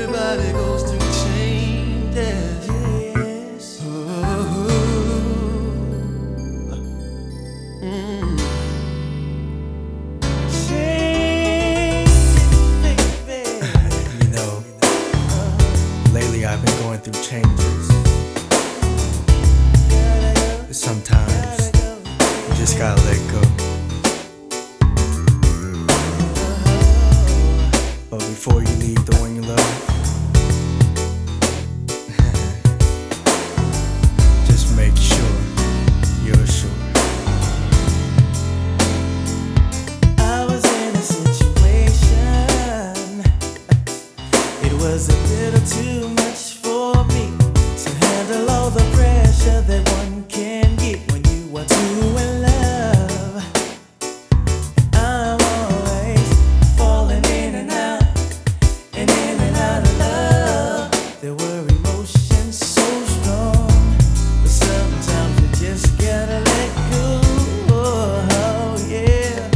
Everybody goes through changes. Yes. Ooh. You know, lately I've been going through changes. Sometimes you just gotta let go. But before you leave the one you love, just make sure you're sure. I was in a situation, it was a little too much for me to handle all the pressure that one can get when you are too in love. I'm always falling in and out of love. There were emotions so strong, but sometimes you just gotta let go. Oh, yeah.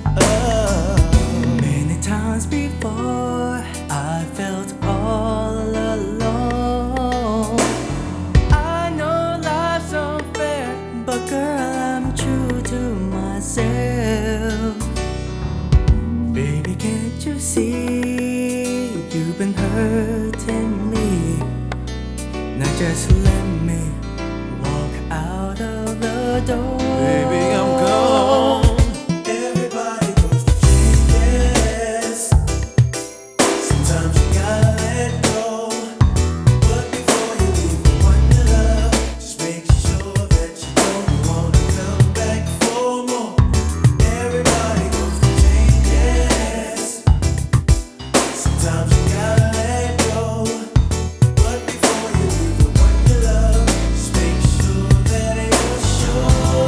Many times before, I felt all alone. I know life's unfair, but girl, I'm true to myself. Baby, can't you see you've been hurting me? Now just let me walk out of the door. Baby, I'm gone. Everybody goes through changes. Sometimes you gotta let go. But before you leave the one you love, just make sure that you don't wanna come back for more. Everybody goes through changes. Sometimes you gotta let go. But before you leave the one you love, just make sure that you're sure.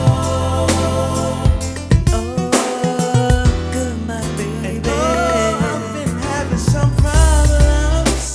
Oh, goodbye, baby. Oh, I've been having some problems.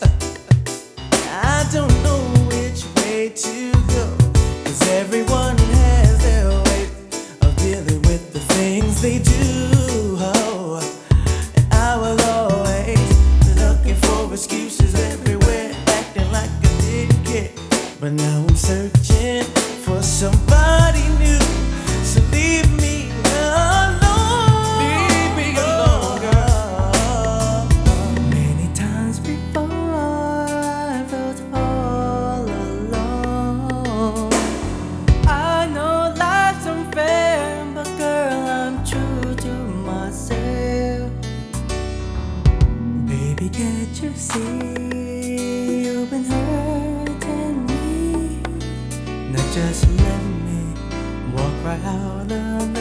I don't know which way to go, 'cause everyone has their way of dealing with the things they do. Oh, and I will always be looking for excuses everywhere, acting like I didn't care. But now I'm searching for somebody new, so leave me alone. Leave me alone, girl. Many times before, I felt all alone. I know life's unfair, but girl, I'm true to myself. Baby, can't you see you've been hurting me? Now just let me walk right out of